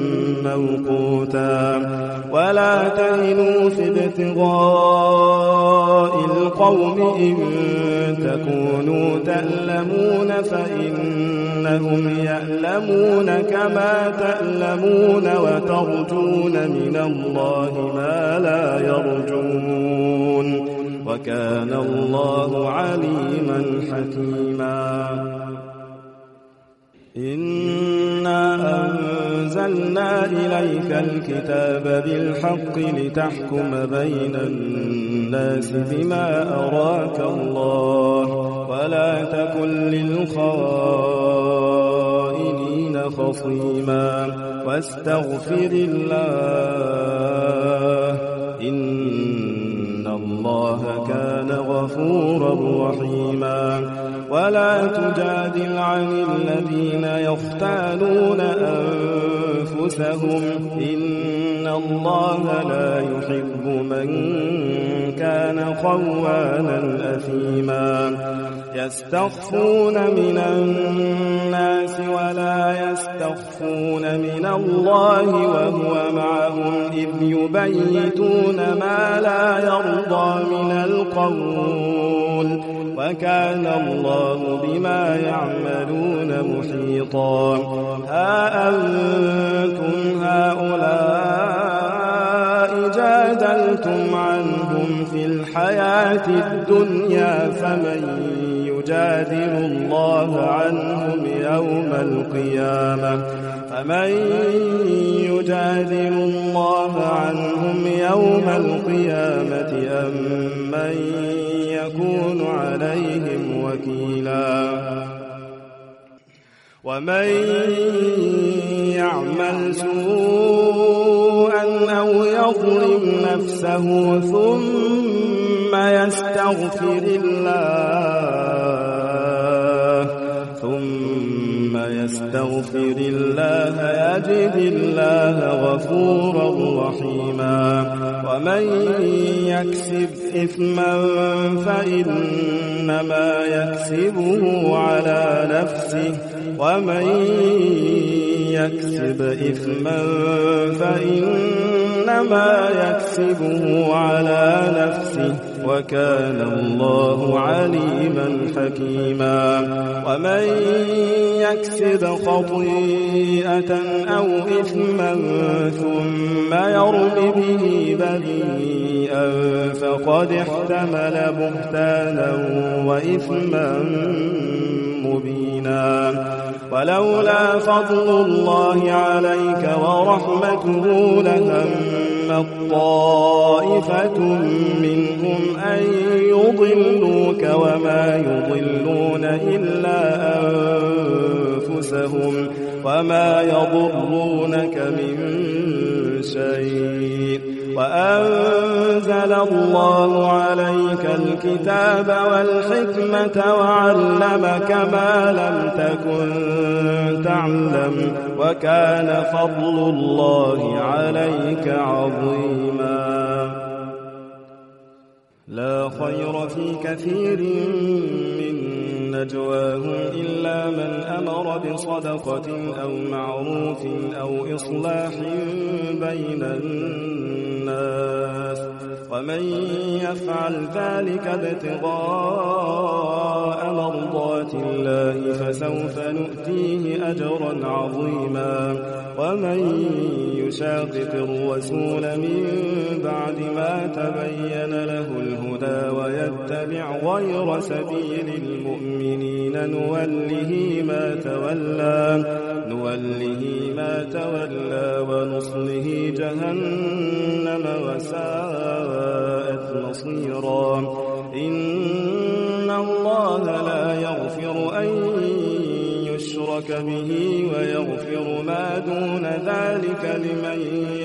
موقوتا ولا تهنوا في ابتغاء القوم إن تكونوا تألمون فإنهم يألمون كما تألمون وترجون من الله ما لا يرجون وكان الله عليما حكيما إنا أنزلنا إليك الكتاب بالحق لتحكم بين الناس بما أراك الله ولا تكن للخائنين خصيما واستغفر الله إن الله كان غفورا رحيما ولا تجادل عن الذين يختانون أنفسهم إن الله لا يحب من كان خوانا أثيما يستخفون من الناس ولا يستخفون من الله وهو معهم إذ يبيتون ما لا يرضى من القول وكان الله بما يعملون محيطا ها أنتم هؤلاء جادلتم عنهم في الحياة الدنيا فمن يجادل الله عنهم يوم القيامة أم من يكون عليهم وكيلا ومن يعمل سوءا أو يظلم نفسه ثم يستغفر الله يجد الله غفورا رحيما ومن يكسب إثما فإنما يكسبه على نفسه ومن يكسب إثما فإنما يكسبه على نفسه وكان الله عليما حكيما ومن يكسب خطيئة أو إثما ثم يرم به بريئا فقد احتمل بهتانا وإثما مبينا ولولا فضل الله عليك ورحمته لهم طائفة منهم أن يضلوك وما يضلون إلا أنفسهم وما يضرونك من شيء وأنزل الله عليك الكتاب والحكمة وعلمك ما لم تكن تعلم وكان فضل الله عليك عظيما لا خير في كثير من نجواهم إلا من أمر بصدقة أو معروف أو إصلاح بين الناس ومن يفعل ذلك ابتغاء مرضات الله فسوف نؤتيه أجرا عظيما ومن يشاقق الرسول من بعد ما تبين له الهدى ويتبع غير سبيل المؤمنين نوله ما تولى ونصله جهنم وساءت مصيرا إن الله لا يغفر أن يشرك به ويغفر ما دون ذلك لمن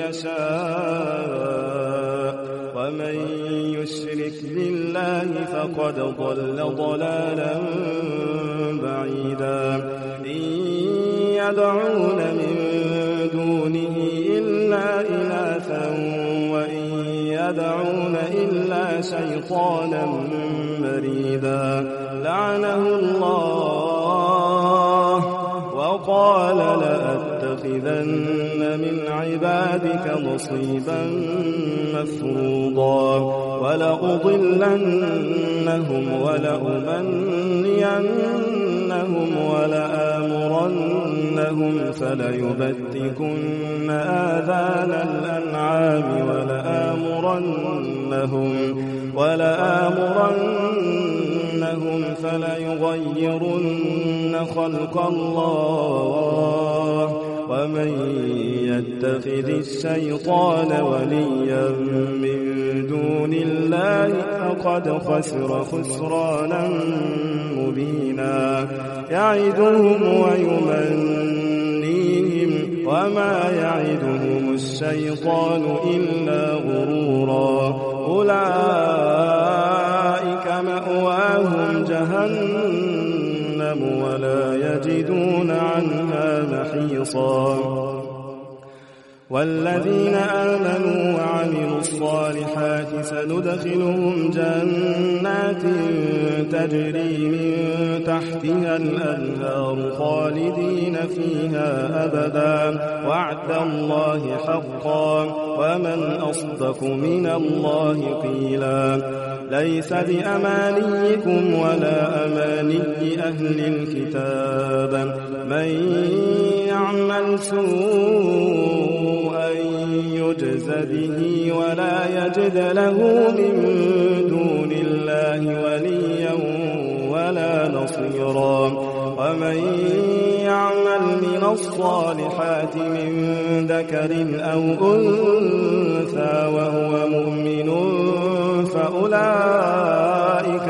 يشاء ومن يشرك بالله فقد ضل ضلالا بعيدا إن يدعون من دونه إلا إناثا وإن يدعون إلا شيطانا مريدا لعنه الله وقال لأتخذن من عبادك نصيبا مفروضا ولأضلنهم ولأمنينهم ولآمرنهم فليبتكن آذان الأنعام ولآمرنهم فليغيرن خلق الله ومن يتخذ الشيطان وليا من دون الله فقد خسر خسرانا مبينا يعدهم ويمنيهم وما يعدهم الشيطان إلا غرورا أولئك مأواهم جهنم ولا يجدون عنها محيصا والذين آمنوا وعملوا الصالحات سندخلهم جنات تجري من تحتها الأنهار خالدين فيها أبدا وعد الله حقا ومن أصدق من الله قيلا ليس بأمانيكم ولا أماني أهل الكتاب من يعمل سوءا يجز به ولا يجد له من دون الله وليا ولا نصيرا ومن يعمل من الصالحات من ذكر أو أنثى وهو مؤمن فأولئك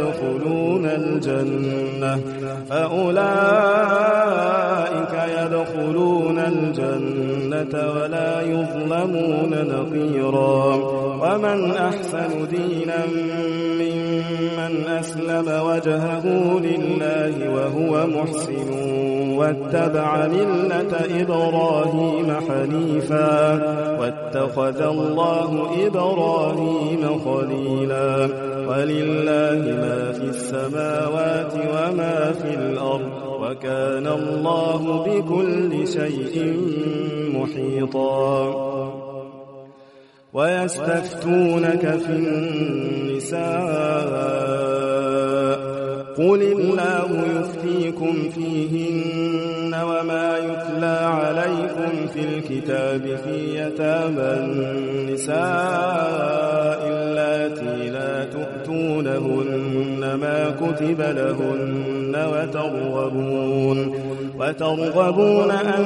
يدخلون الجنة ولا يظلمون نقيرا ومن أحسن دينا ممن أسلم وجهه لله وهو محسن واتبع ملة إبراهيم حنيفا واتخذ الله إبراهيم خليلا ولله ما في السماوات وما في الأرض وكان الله بكل شيء محيطا ويستفتونك في النساء قل الله يفتيكم فيهن وما يتلى عليكم في الكتاب في يتامى النساء اللاتي لا تؤتونهن ما كتب لهن وترغبون أن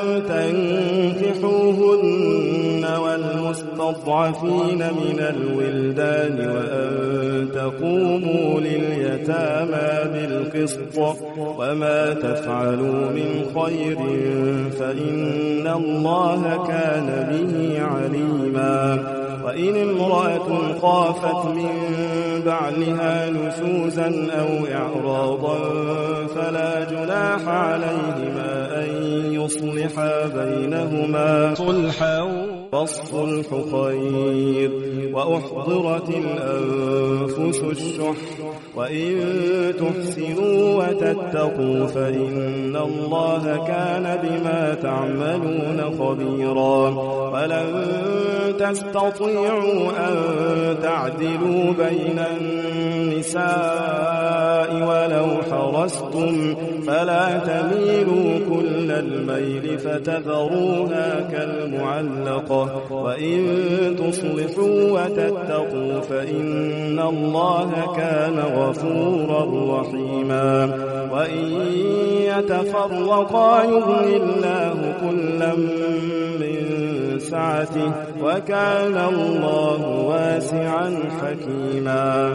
تنكحوهن والمستضعفين من الولدان وأن تقوموا لليتامى بالقسط وما تفعلوا من خير فإن الله كان به عليما وإن امرأة خافت من بعلها نشوزا أو إعراضا فلا جناح عليهما أن يصلحا بينهما صلحا فالصلح خير. وأحضرت الأنفس الشح وإن تحسنوا وتتقوا فإن الله كان بما تعملون خبيرا. ولن تستطيعوا أن تعدلوا بين النساء ولو حرصتم فلا تميلوا كل الميل فتذروها كالمعلقة. وإن تصلحوا وتتقوا فإن الله كان غفورا رحيما. وإن يتفرقا يغني الله كلا من سعته وكان الله واسعا حكيما.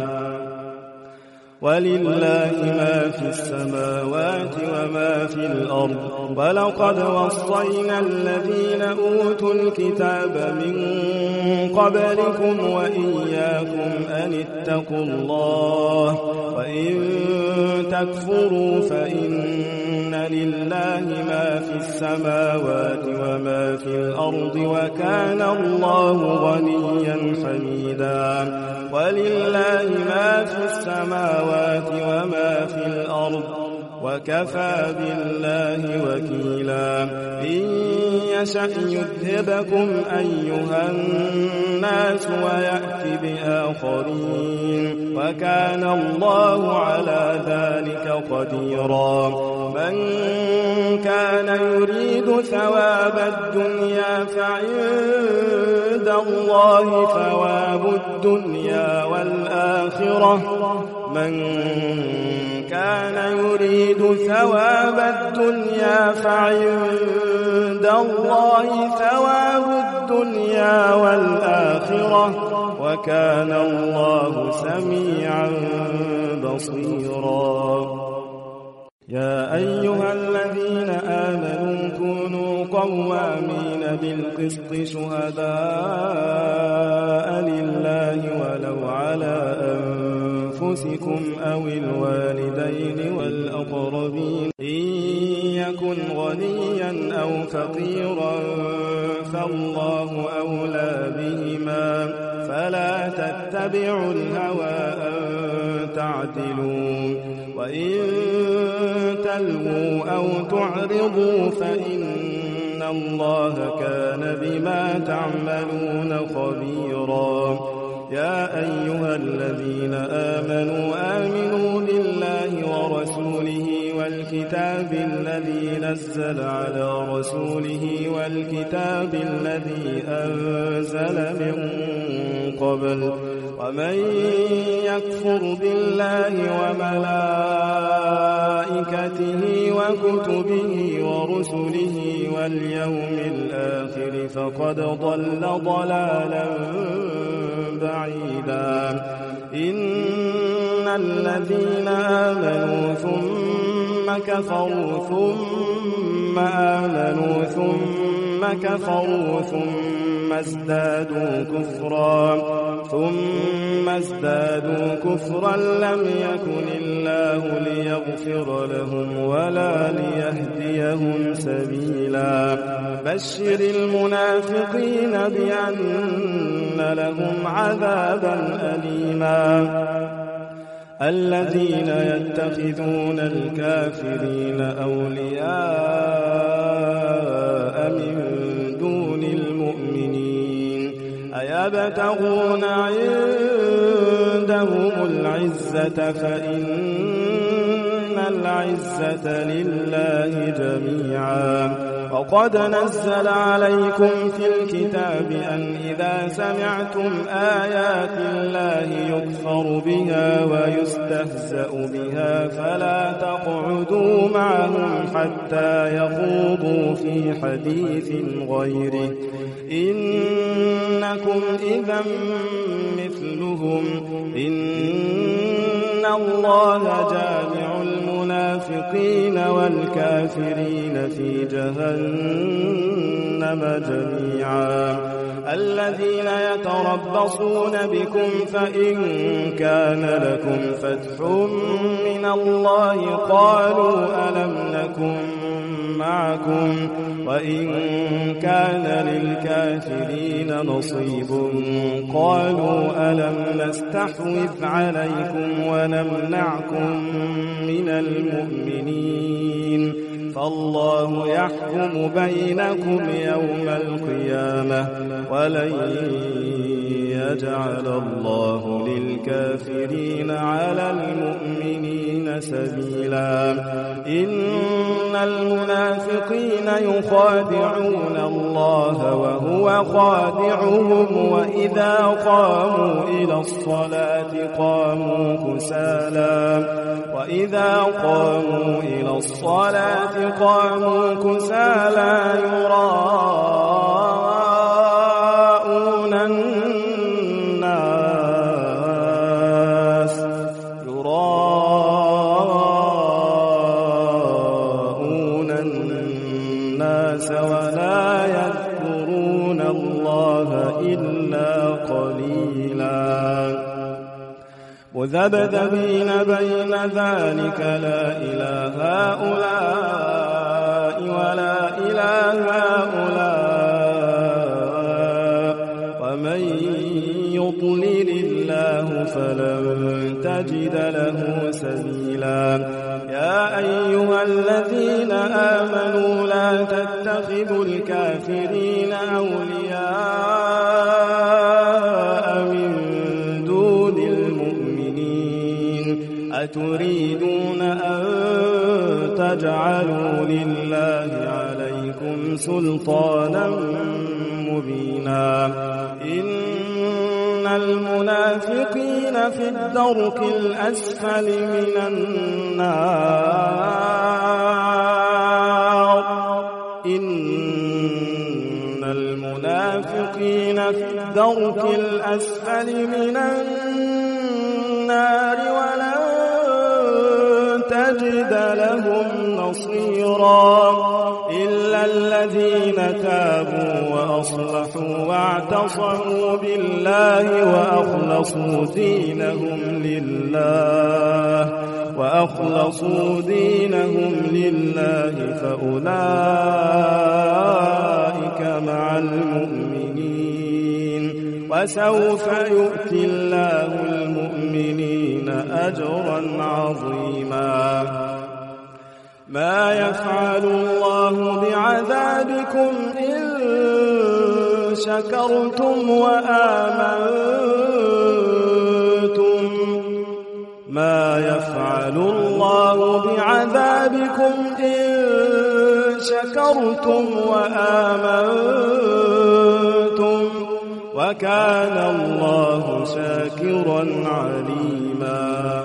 ولله ما في السماوات وما في الأرض. ولقد وصينا الذين أوتوا الكتاب من قبلكم وإياكم أن اتقوا الله. وإن تكفروا فإن لله ما في السماوات وما في الأرض وكان الله غنيا حميدا. ولله ما في السماوات وما في الأرض وكفى بالله وكيلا. إن يشأ يذهبكم أيها الناس ويأت بآخرين وكان الله على ذلك قديرا. من كان يريد ثواب الدنيا فعند الله ثواب الدنيا والآخرة. من كان يريد ثواب الدنيا فعند الله ثواب الدنيا والآخرة وكان الله سميعا بصيرا. يا أيها الذين آمنوا كونوا قوامين بالقسط شهداء لله ولو على أنفسكم أو الوالدين والأقربين إن يكن غنيا أو فقيرا فالله أولى بهما فلا تتبعوا الهوى أن تعدلوا. وإن تلووا أو تعرضوا فإن الله كان بما تعملون خبيرا. يا أيها الذين آمنوا بالله ورسوله والكتاب الذي نزل على رسوله والكتاب الذي أنزل من قبل. ومن يكفر بالله وملائكته وكتبه ورسله واليوم الآخر فقد ضل ضلالا بعيدا. إن الذين آمنوا ثم كفروا ثم آمنوا ثم كفروا ثم ازدادوا كفرا لم يكن الله ليغفر لهم ولا ليهديهم سبيلا. بشر المنافقين بأن لهم عذابا أليما. الذين يتخذون الكافرين أولياء من دون المؤمنين أيبتغون عندهم العزة فإن العزة لله جميعا. وقد نزل عليكم في الكتاب أن إذا سمعتم آيات الله يكفر بها ويستهزأ بها فلا تقعدوا معهم حتى يخوضوا في حديث غيره إنكم إذا مثلهم إن الله جامع المنافقين والكافرين في جهنم جميعا. الذين يتربصون بكم فإن كان لكم فتح من الله قالوا ألم نكن معكم وإن كان للكافرين نصيب قالوا ألم نستحوذ عليكم ونمنعكم من المؤمنين فالله يحكم بينكم يوم القيامة ولن يجعل الله للكافرين على المؤمنين سبيلا إن المنافقين يخادعون الله وهو خادعهم وإذا قاموا إلى الصلاة قاموا كسالى يراءون الناس ولا يذكرون الله إلا قليلا مذبذبين بين ذلك لا إلى هؤلاء ولا إلى هؤلاء ومن يضلل الله فلن تجد له سبيلا يا أيها الذين آمنوا لا تتخذوا الكافرين أولياء من دون المؤمنين أتريدون أن تجعلوا لله عليكم سلطانا مبينا إن المنافقين في الدرك الأسفل من النار إن المنافقين في الدرك الأسفل من النار ولن تجد لهم نصيرا إلا الذين تابوا وأصلحوا واعتصموا بالله وأخلصوا دينهم لله فأولئك مع المؤمنين وسوف يؤتي الله المؤمنين أجرا عظيما ما يفعل الله بعذابكم إن شكرتم وآمنتم ما يفعل الله بعذابكم إن شكرتم وآمنتم وكان الله شاكرا عليما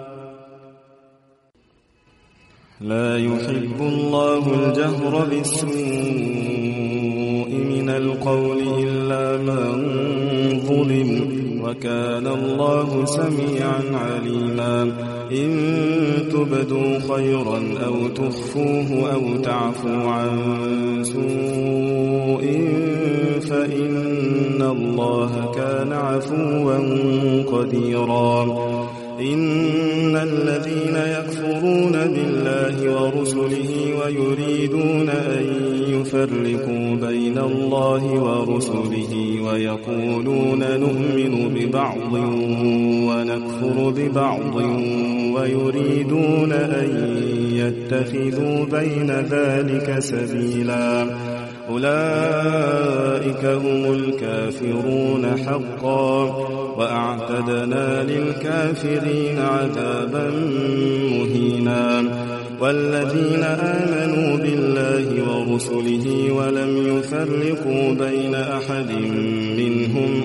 لا يحب الله الجهر بالسوء من القول إلا من ظلم وكان الله سميعا عليما إن تبدوا خيرا أو تخفوه أو تعفوا عن سوء فإن الله كان عفوا قديرا إن الذين يكفرون بالله ورسله ويريدون أن يفرقوا بين الله ورسله ويقولون نؤمن ببعض ونكفر ببعض ويريدون أن يتخذوا بين ذلك سبيلا أولئك هم الكافرون حقا وأعتدنا للكافرين عذابا مهينا والذين آمنوا بالله ورسله ولم يفرقوا بين أحد منهم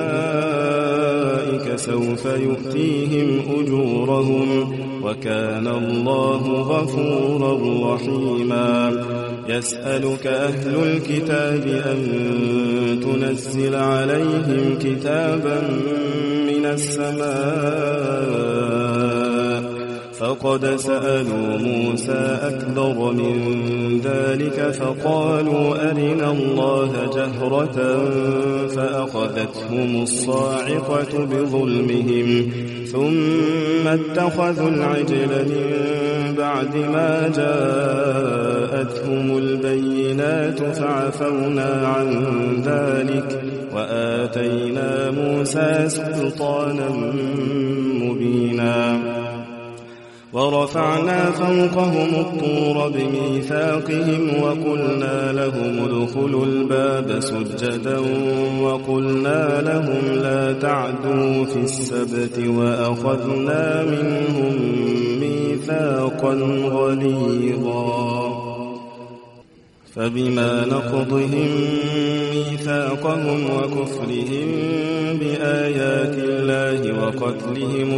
أولئك سوف يؤتيهم أجورهم وكان الله غفورا رحيما يسألك أهل الكتاب أن تنزل عليهم كتابا من السماء فقد سألوا موسى أكبر من ذلك فقالوا أرنا الله جهرة فأخذتهم الصاعقة بظلمهم ثم اتخذوا العجل من بعد ما جاءتهم البينات فعفونا عن ذلك وآتينا موسى سلطانا مبينا ورفعنا فوقهم الطور بميثاقهم وقلنا لهم ادخلوا الباب سجدا وقلنا لهم لا تعدوا في السبت وأخذنا منهم ميثاقا غليظا فبما نقضهم ميثاقهم وكفرهم بآيات الله وقتلهم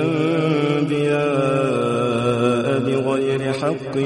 الأنبياء بغير حق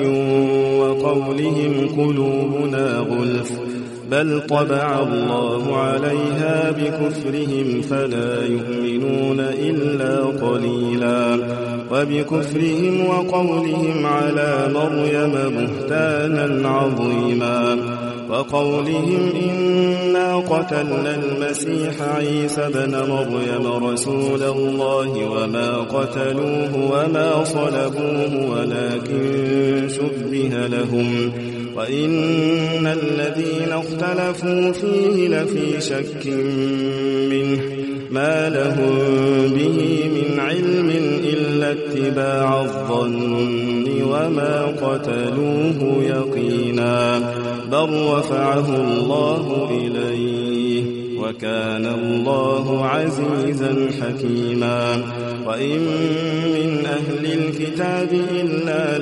وقولهم قلوبنا غلف بل طبع الله عليها بكفرهم فلا يؤمنون إلا قليلا وبكفرهم وقولهم على مريم بهتانا عظيما وقولهم إنا قتلنا المسيح عيسى بن مريم رسول الله وما قتلوه وما صلبوه ولكن شبه لهم وإن الذين اختلفوا فيه لفي شك منه ما لهم به من علم إلا اتباع الظن وما قتلوه يقينا بل رفعه الله إليه وكان الله عزيزا حكيما وإن من أهل الكتاب إلا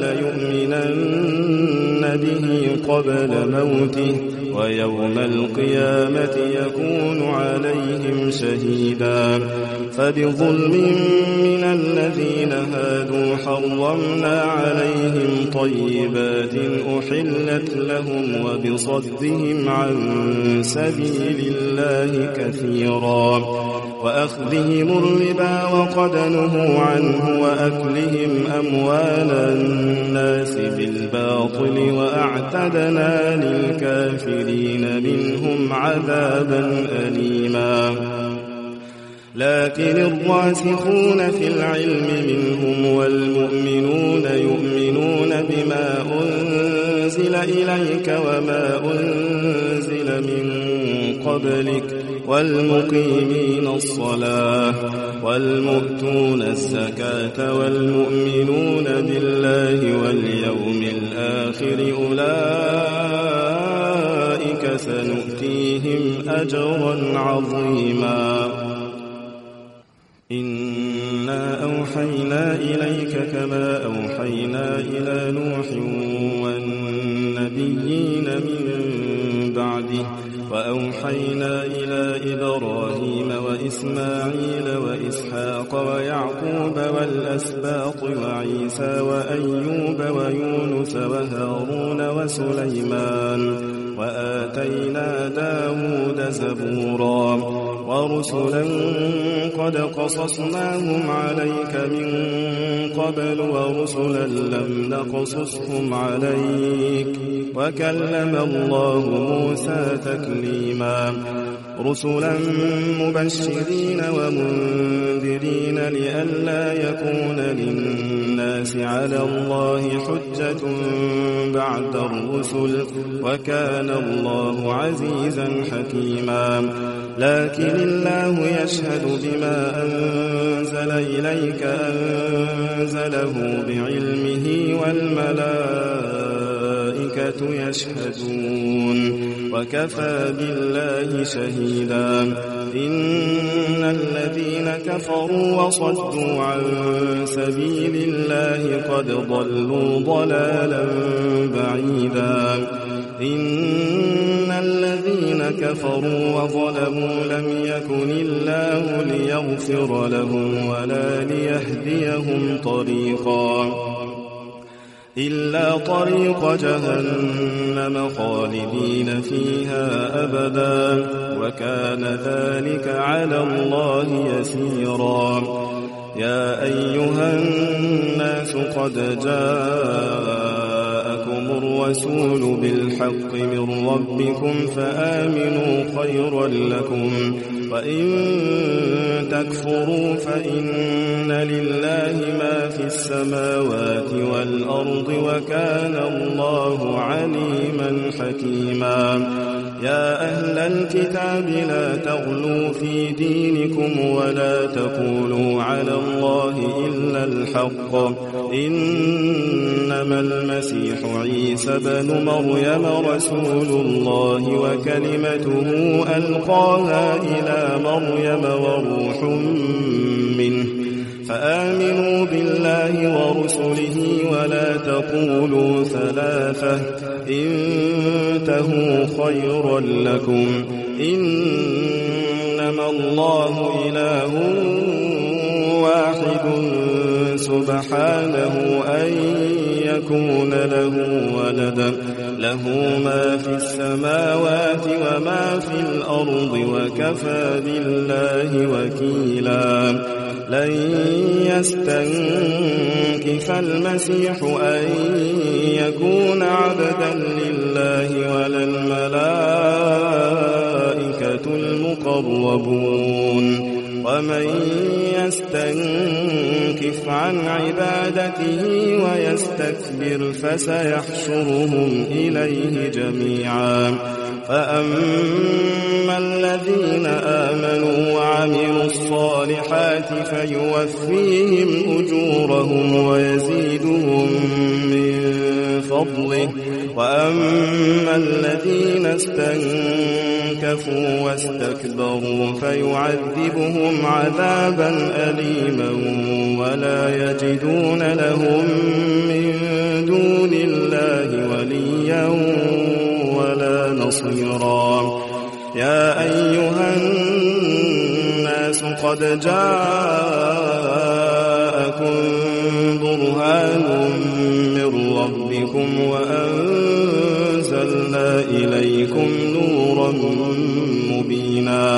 ليؤمنن به قبل موته ويوم القيامة يكون عليهم شهيدا فبظلم من الذين هادوا حرمنا عليهم طيبات أحلت لهم وبصدهم عن سبيل الله كثيرا وأخذهم الربا وقد نهوا عنه وأكلهم أموال الناس بالباطل وأعتدنا للكافرين منهم عذابا أليما لكن الراسخون في العلم منهم والمؤمنون يؤمنون بما أنزل إليك وما أنزل من قبلك والمقيمين الصلاة والمؤتون الزكاة والمؤمنون بالله واليوم الآخر أولئك سنؤتيهم أجرا عظيما إنا أوحينا إليك كما أوحينا إلى نوح والنبيين من بعده وأوحينا إلى إبراهيم وإسماعيل وإسحاق ويعقوب والأسباط وعيسى وأيوب ويونس وهارون وسليمان وآتينا داود زبورا ورسلا قد قصصناهم عليك من قبل ورسلا لم نقصصهم عليك وكلم الله موسى تكليما رسلا مبشرين ومنذرين لئلا يكون للناس على الله حجة بعد الرسل وكان الله عزيزا حكيما لكن الله يشهد بما أنزل إليك أنزله بعلمه والملائكة يشهدون وكفى بالله شهيدا إن الذين كفروا وصدوا عن سبيل الله قد ضلوا ضلالا بعيدا إن الذين كفروا وظلموا لم يكن الله ليغفر لهم ولا ليهديهم طريقا إلا طريق جهنم خالدين فيها أبدا وكان ذلك على الله يسيرا يا أيها الناس قد جاءكم الرسول بالحق من ربكم فآمنوا خيرا لكم وإن تكفروا فإن لله ما في السماوات والأرض وكان الله عليما حكيما يا أهل الكتاب لا تغلوا في دينكم ولا تقولوا على الله إلا الحق إنما المسيح عيسى بن مريم رسول الله وكلمته ألقاها إلى مريم وروح منه فآمنوا بالله ورسله ولا تقولوا ثلاثة انتهوا خيرا لكم إنما الله إله واحد سبحانه أن يكون له ولد له ما في السماوات وما في الأرض وكفى بالله وكيلا لن يستنكف المسيح أن يكون عبدا لله ولا الملائكة المقربون ومن يستنكف عن عبادته ويستكبر فسيحشرهم إليه جميعا فأما الذين آمنوا وعملوا الصالحات فيوفيهم أجورهم ويزيدهم من فضله وأما الذين استنكفوا واستكبروا فيعذبهم عذابا أليما ولا يجدون لهم من دون الله وليا ولا نصيرا يا أيها الناس قد جاءكم برهان من ربكم وأنزلنا إليكم نورا مبينا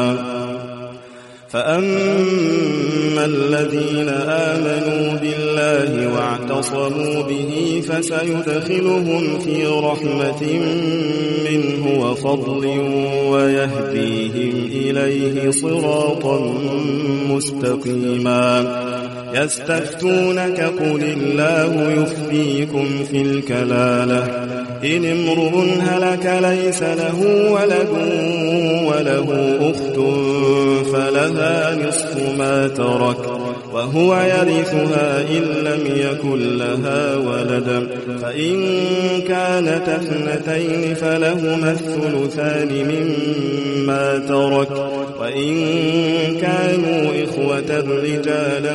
فأما الذين آمنوا بالله واعتصموا به فسيدخلهم في رحمة منه وفضل ويهديهم إليه صراطا مستقيما يستفتونك قل الله يفتيكم في الكلالة إن امرؤ هلك ليس له ولد وله أخت فلها نصف ما ترك وهو يرثها إن لم يكن لها ولد فإن كانت اثنتين فلهما الثلثان مما ترك وإن كانوا إخوة رجالا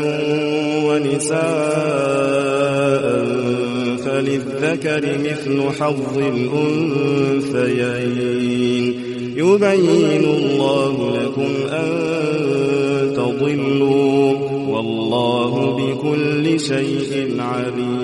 ونساء فللذكر مثل حظ الأنثيين يبين الله لكم أن تضلوا والله بكل شيء عليم